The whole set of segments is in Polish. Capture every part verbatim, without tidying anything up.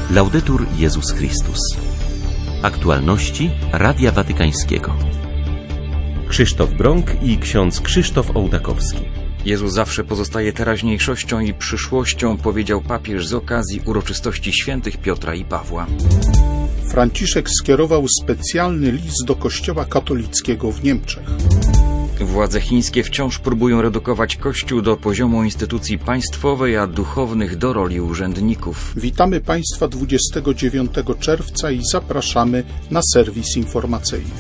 Laudetur Jezus Chrystus. Aktualności Radia Watykańskiego. Krzysztof Brąk i ksiądz Krzysztof Ołdakowski. Jezus zawsze pozostaje teraźniejszością i przyszłością, powiedział papież z okazji uroczystości świętych Piotra i Pawła. Franciszek skierował specjalny list do Kościoła katolickiego w Niemczech. Władze chińskie wciąż próbują redukować Kościół do poziomu instytucji państwowej, a duchownych do roli urzędników. Witamy Państwa dwudziestego dziewiątego czerwca i zapraszamy na serwis informacyjny.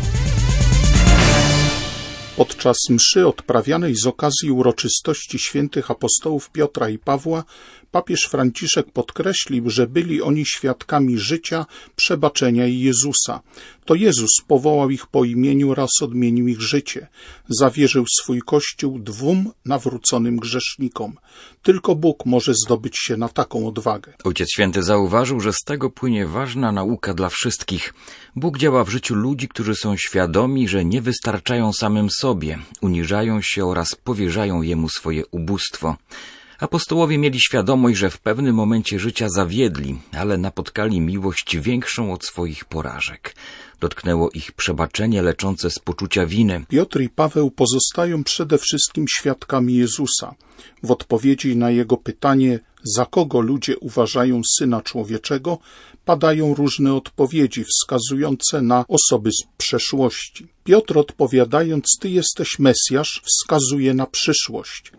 Podczas mszy odprawianej z okazji uroczystości świętych apostołów Piotra i Pawła papież Franciszek podkreślił, że byli oni świadkami życia, przebaczenia i Jezusa. To Jezus powołał ich po imieniu oraz odmienił ich życie. Zawierzył swój Kościół dwóm nawróconym grzesznikom. Tylko Bóg może zdobyć się na taką odwagę. Ojciec Święty zauważył, że z tego płynie ważna nauka dla wszystkich. Bóg działa w życiu ludzi, którzy są świadomi, że nie wystarczają samym sobie, uniżają się oraz powierzają Jemu swoje ubóstwo. Apostołowie mieli świadomość, że w pewnym momencie życia zawiedli, ale napotkali miłość większą od swoich porażek. Dotknęło ich przebaczenie leczące z poczucia winy. Piotr i Paweł pozostają przede wszystkim świadkami Jezusa. W odpowiedzi na jego pytanie, za kogo ludzie uważają Syna Człowieczego, padają różne odpowiedzi wskazujące na osoby z przeszłości. Piotr, odpowiadając, Ty jesteś Mesjasz, wskazuje na przyszłość.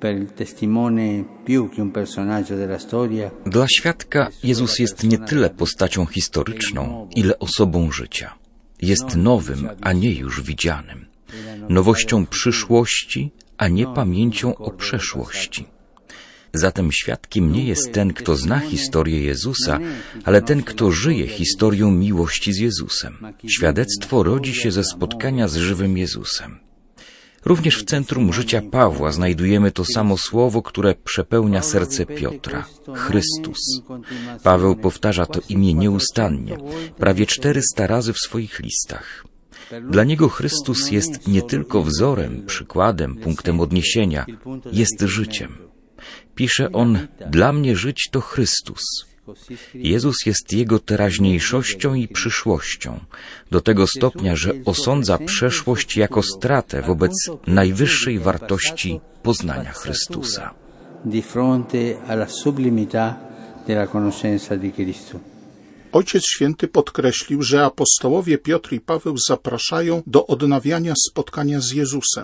Dla świadka Jezus jest nie tyle postacią historyczną, ile osobą życia. Jest nowym, a nie już widzianym. Nowością przyszłości, a nie pamięcią o przeszłości. Zatem świadkiem nie jest ten, kto zna historię Jezusa, ale ten, kto żyje historią miłości z Jezusem. Świadectwo rodzi się ze spotkania z żywym Jezusem. Również w centrum życia Pawła znajdujemy to samo słowo, które przepełnia serce Piotra – Chrystus. Paweł powtarza to imię nieustannie, prawie czterysta razy w swoich listach. Dla niego Chrystus jest nie tylko wzorem, przykładem, punktem odniesienia, jest życiem. Pisze on, dla mnie żyć to Chrystus. Jezus jest jego teraźniejszością i przyszłością, do tego stopnia, że osądza przeszłość jako stratę wobec najwyższej wartości poznania Chrystusa. Ojciec Święty podkreślił, że apostołowie Piotr i Paweł zapraszają do odnawiania spotkania z Jezusem.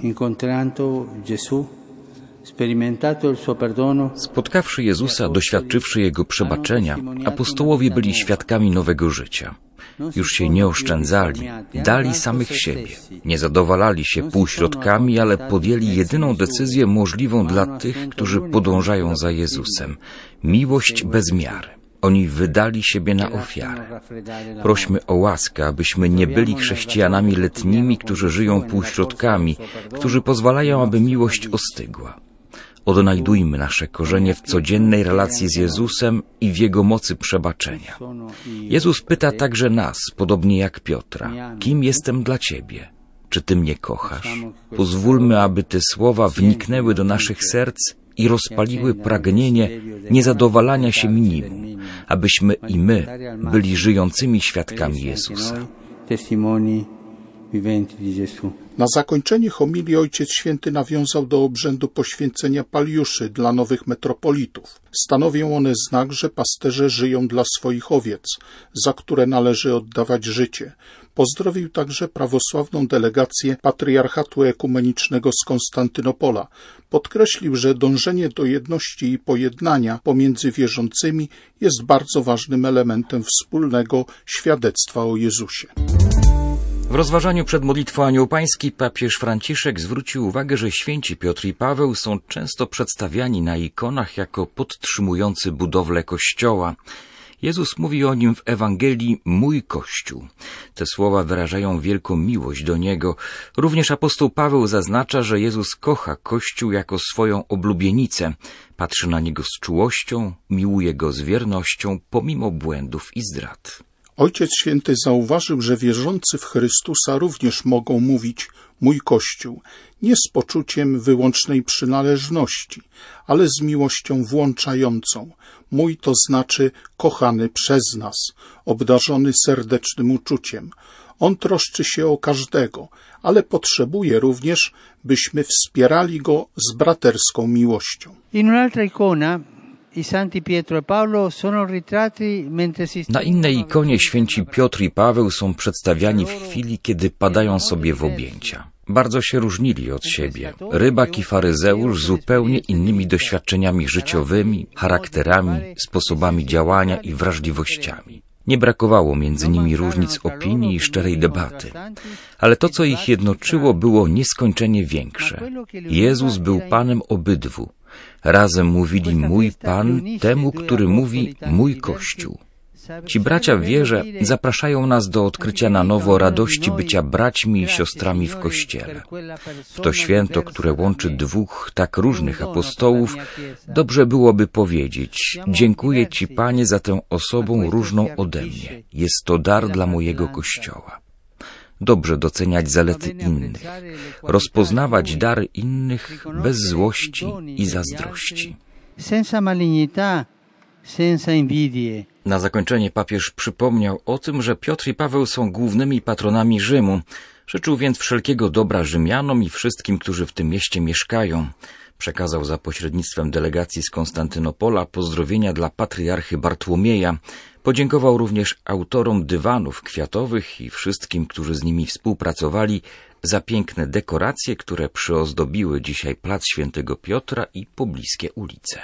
Spotkawszy Jezusa, doświadczywszy Jego przebaczenia, apostołowie byli świadkami nowego życia. Już się nie oszczędzali, dali samych siebie. Nie zadowalali się półśrodkami, ale podjęli jedyną decyzję możliwą dla tych, którzy podążają za Jezusem. Miłość bez miary. Oni wydali siebie na ofiarę. Prośmy o łaskę, abyśmy nie byli chrześcijanami letnimi, którzy żyją półśrodkami, którzy pozwalają, aby miłość ostygła. Odnajdujmy nasze korzenie w codziennej relacji z Jezusem i w Jego mocy przebaczenia. Jezus pyta także nas, podobnie jak Piotra, kim jestem dla Ciebie? Czy Ty mnie kochasz? Pozwólmy, aby te słowa wniknęły do naszych serc i rozpaliły pragnienie niezadowalania się minimum, abyśmy i my byli żyjącymi świadkami Jezusa. Na zakończenie homilii Ojciec Święty nawiązał do obrzędu poświęcenia paliuszy dla nowych metropolitów. Stanowią one znak, że pasterze żyją dla swoich owiec, za które należy oddawać życie. Pozdrowił także prawosławną delegację Patriarchatu Ekumenicznego z Konstantynopola. Podkreślił, że dążenie do jedności i pojednania pomiędzy wierzącymi jest bardzo ważnym elementem wspólnego świadectwa o Jezusie. W rozważaniu przed modlitwą Anioł Pański papież Franciszek zwrócił uwagę, że święci Piotr i Paweł są często przedstawiani na ikonach jako podtrzymujący budowlę Kościoła. Jezus mówi o nim w Ewangelii mój Kościół. Te słowa wyrażają wielką miłość do Niego. Również apostoł Paweł zaznacza, że Jezus kocha Kościół jako swoją oblubienicę. Patrzy na niego z czułością, miłuje go z wiernością, pomimo błędów i zdrad. Ojciec Święty zauważył, że wierzący w Chrystusa również mogą mówić mój Kościół, nie z poczuciem wyłącznej przynależności, ale z miłością włączającą. Mój to znaczy kochany przez nas, obdarzony serdecznym uczuciem. On troszczy się o każdego, ale potrzebuje również, byśmy wspierali go z braterską miłością. In un'altra icona i santi Pietro e Paolo sono ritratti mentre si... Na innej ikonie święci Piotr i Paweł są przedstawiani w chwili, kiedy padają sobie w objęcia. Bardzo się różnili od siebie. Rybak i faryzeusz z zupełnie innymi doświadczeniami życiowymi, charakterami, sposobami działania i wrażliwościami. Nie brakowało między nimi różnic opinii i szczerej debaty. Ale to, co ich jednoczyło, było nieskończenie większe. Jezus był Panem obydwu. Razem mówili mój Pan temu, który mówi mój Kościół. Ci bracia w wierze zapraszają nas do odkrycia na nowo radości bycia braćmi i siostrami w Kościele. W to święto, które łączy dwóch tak różnych apostołów, dobrze byłoby powiedzieć: dziękuję Ci, Panie, za tę osobą różną ode mnie. Jest to dar dla mojego Kościoła. Dobrze doceniać zalety innych, rozpoznawać dary innych bez złości i zazdrości. Na zakończenie papież przypomniał o tym, że Piotr i Paweł są głównymi patronami Rzymu. Życzył więc wszelkiego dobra Rzymianom i wszystkim, którzy w tym mieście mieszkają. Przekazał za pośrednictwem delegacji z Konstantynopola pozdrowienia dla patriarchy Bartłomieja. Podziękował również autorom dywanów kwiatowych i wszystkim, którzy z nimi współpracowali, za piękne dekoracje, które przyozdobiły dzisiaj plac Świętego Piotra i pobliskie ulice.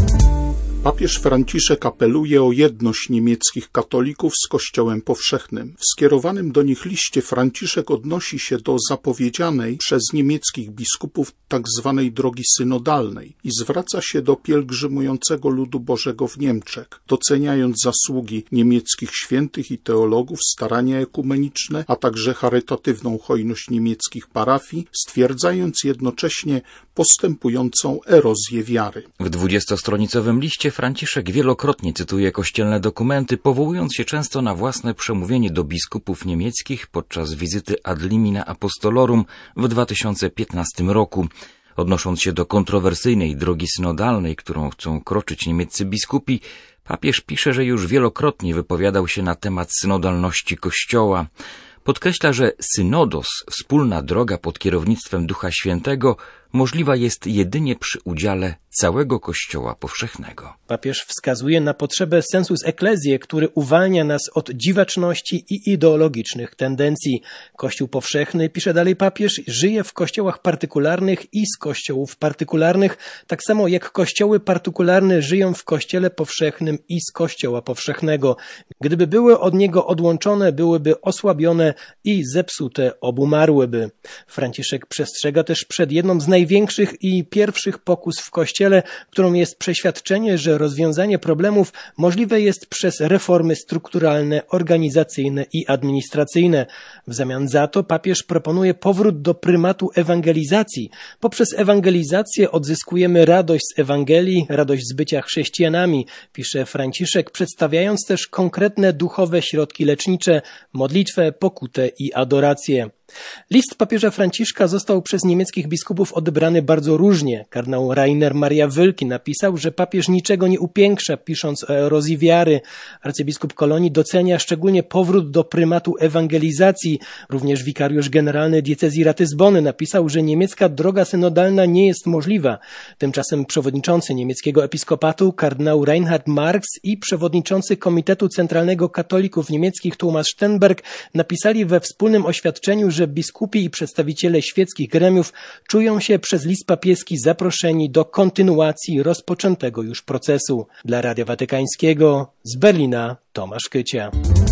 Papież Franciszek apeluje o jedność niemieckich katolików z Kościołem powszechnym. W skierowanym do nich liście Franciszek odnosi się do zapowiedzianej przez niemieckich biskupów tzw. drogi synodalnej i zwraca się do pielgrzymującego ludu Bożego w Niemczech, doceniając zasługi niemieckich świętych i teologów, starania ekumeniczne, a także charytatywną hojność niemieckich parafii, stwierdzając jednocześnie postępującą erozję wiary. W dwudziestostronicowym liście Franciszek wielokrotnie cytuje kościelne dokumenty, powołując się często na własne przemówienie do biskupów niemieckich podczas wizyty ad limina apostolorum w dwa tysiące piętnastym roku. Odnosząc się do kontrowersyjnej drogi synodalnej, którą chcą kroczyć niemieccy biskupi, papież pisze, że już wielokrotnie wypowiadał się na temat synodalności Kościoła. Podkreśla, że synodos, wspólna droga pod kierownictwem Ducha Świętego, możliwa jest jedynie przy udziale całego Kościoła powszechnego. Papież wskazuje na potrzebę sensus ecclesiae, który uwalnia nas od dziwaczności i ideologicznych tendencji. Kościół powszechny, pisze dalej papież, żyje w kościołach partykularnych i z kościołów partykularnych, tak samo jak kościoły partykularne żyją w kościele powszechnym i z kościoła powszechnego. Gdyby były od niego odłączone, byłyby osłabione i zepsute obumarłyby. Franciszek przestrzega też przed jedną z największych i pierwszych pokus w Kościele, którą jest przeświadczenie, że rozwiązanie problemów możliwe jest przez reformy strukturalne, organizacyjne i administracyjne. W zamian za to papież proponuje powrót do prymatu ewangelizacji. Poprzez ewangelizację odzyskujemy radość z Ewangelii, radość z bycia chrześcijanami, pisze Franciszek, przedstawiając też konkretne duchowe środki lecznicze, modlitwę, pokutę i adorację. List papieża Franciszka został przez niemieckich biskupów odebrany bardzo różnie. Kardynał Rainer Maria Wölki napisał, że papież niczego nie upiększa, pisząc o erozji wiary. Arcybiskup Kolonii docenia szczególnie powrót do prymatu ewangelizacji. Również wikariusz generalny diecezji Ratyzbony napisał, że niemiecka droga synodalna nie jest możliwa. Tymczasem przewodniczący niemieckiego episkopatu kardynał Reinhard Marx i przewodniczący Komitetu Centralnego Katolików Niemieckich Thomas Stenberg napisali we wspólnym oświadczeniu, że biskupi i przedstawiciele świeckich gremiów czują się przez list papieski zaproszeni do kontynuacji rozpoczętego już procesu. Dla Radia Watykańskiego z Berlina Tomasz Kycia.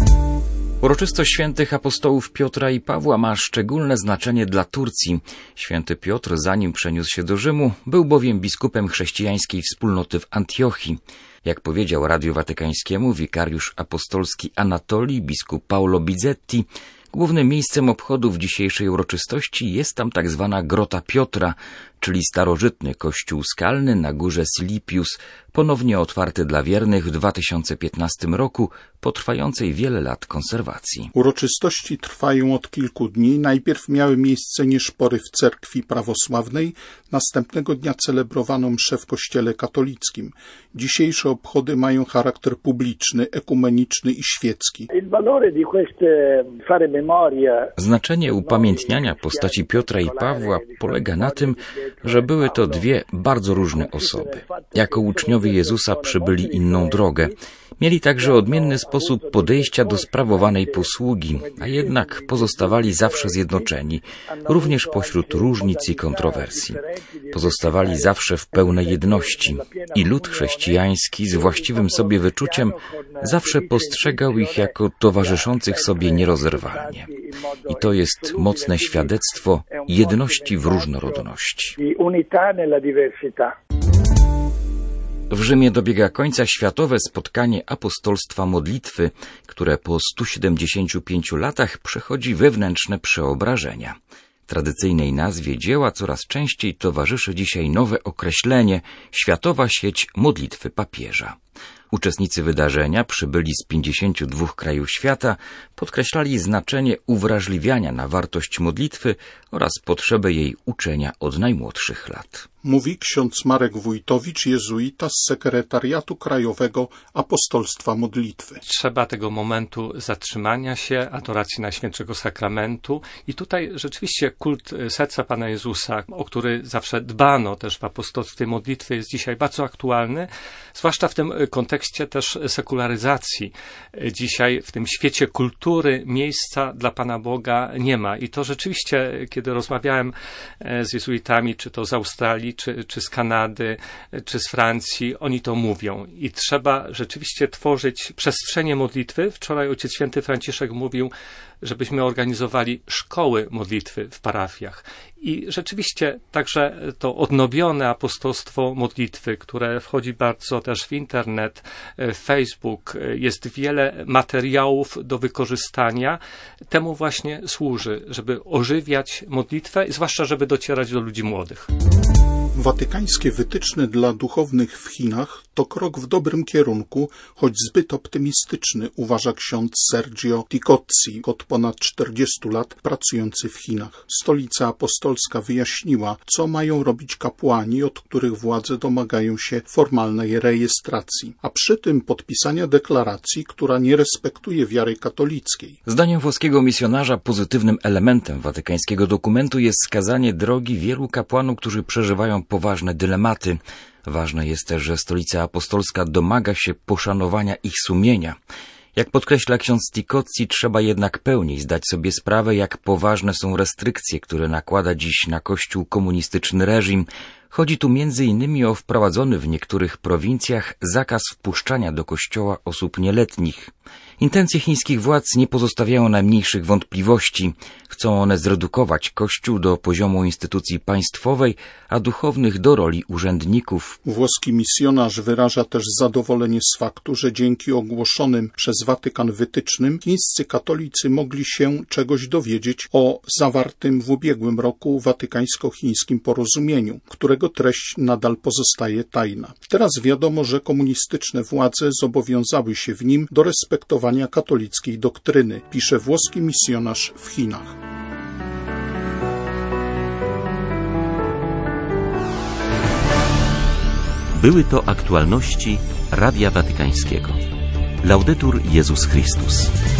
Uroczystość świętych apostołów Piotra i Pawła ma szczególne znaczenie dla Turcji. Święty Piotr, zanim przeniósł się do Rzymu, był bowiem biskupem chrześcijańskiej wspólnoty w Antiochii. Jak powiedział Radiu Watykańskiemu wikariusz apostolski Anatolii, biskup Paolo Bizzetti, głównym miejscem obchodów dzisiejszej uroczystości jest tam tak zwana Grota Piotra, czyli starożytny kościół skalny na górze Silipius, ponownie otwarty dla wiernych w dwa tysiące piętnastym roku po trwającej wiele lat konserwacji. Uroczystości trwają od kilku dni. Najpierw miały miejsce nieszpory w cerkwi prawosławnej, następnego dnia celebrowano mszę w kościele katolickim. Dzisiejsze obchody mają charakter publiczny, ekumeniczny i świecki. Znaczenie upamiętniania postaci Piotra i Pawła polega na tym, że były to dwie bardzo różne osoby. Jako uczniowie Jezusa przybyli inną drogę. Mieli także odmienny sposób podejścia do sprawowanej posługi, a jednak pozostawali zawsze zjednoczeni, również pośród różnic i kontrowersji. Pozostawali zawsze w pełnej jedności i lud chrześcijański z właściwym sobie wyczuciem zawsze postrzegał ich jako towarzyszących sobie nierozerwalnie. I to jest mocne świadectwo jedności w różnorodności. W Rzymie dobiega końca światowe spotkanie apostolstwa modlitwy, które po stu siedemdziesięciu pięciu latach przechodzi wewnętrzne przeobrażenia. Tradycyjnej nazwie dzieła coraz częściej towarzyszy dzisiaj nowe określenie – Światowa sieć modlitwy papieża. Uczestnicy wydarzenia, przybyli z pięćdziesięciu dwóch krajów świata, podkreślali znaczenie uwrażliwiania na wartość modlitwy oraz potrzebę jej uczenia od najmłodszych lat. Mówi ksiądz Marek Wójtowicz, jezuita z Sekretariatu Krajowego Apostolstwa Modlitwy. Trzeba tego momentu zatrzymania się, adoracji Najświętszego Sakramentu i tutaj rzeczywiście kult serca Pana Jezusa, o który zawsze dbano też w apostolstwie modlitwy, jest dzisiaj bardzo aktualny, zwłaszcza w tym kontekście też sekularyzacji. Dzisiaj w tym świecie kultury miejsca dla Pana Boga nie ma i to rzeczywiście, kiedy rozmawiałem z jezuitami, czy to z Australii, Czy, czy z Kanady, czy z Francji, oni to mówią. I trzeba rzeczywiście tworzyć przestrzenie modlitwy. Wczoraj Ojciec Święty Franciszek mówił, żebyśmy organizowali szkoły modlitwy w parafiach. I rzeczywiście także to odnowione apostolstwo modlitwy, które wchodzi bardzo też w internet, w Facebook, jest wiele materiałów do wykorzystania. Temu właśnie służy, żeby ożywiać modlitwę i zwłaszcza, żeby docierać do ludzi młodych. Watykańskie wytyczne dla duchownych w Chinach to krok w dobrym kierunku, choć zbyt optymistyczny, uważa ksiądz Sergio Ticozzi, od ponad czterdziestu lat pracujący w Chinach. Stolica Apostolska wyjaśniła, co mają robić kapłani, od których władze domagają się formalnej rejestracji, a przy tym podpisania deklaracji, która nie respektuje wiary katolickiej. Zdaniem włoskiego misjonarza pozytywnym elementem watykańskiego dokumentu jest wskazanie drogi wielu kapłanów, którzy przeżywają poważne dylematy. Ważne jest też, że Stolica Apostolska domaga się poszanowania ich sumienia. Jak podkreśla ksiądz Ticozzi, trzeba jednak pełniej zdać sobie sprawę, jak poważne są restrykcje, które nakłada dziś na Kościół komunistyczny reżim. Chodzi tu między innymi o wprowadzony w niektórych prowincjach zakaz wpuszczania do kościoła osób nieletnich. Intencje chińskich władz nie pozostawiają najmniejszych wątpliwości. Chcą one zredukować Kościół do poziomu instytucji państwowej, a duchownych do roli urzędników. Włoski misjonarz wyraża też zadowolenie z faktu, że dzięki ogłoszonym przez Watykan wytycznym chińscy katolicy mogli się czegoś dowiedzieć o zawartym w ubiegłym roku watykańsko-chińskim porozumieniu, którego treść nadal pozostaje tajna. Teraz wiadomo, że komunistyczne władze zobowiązały się w nim do respektowania katolickiej doktryny, pisze włoski misjonarz w Chinach. Były to aktualności Radia Watykańskiego. Laudetur Jezus Chrystus.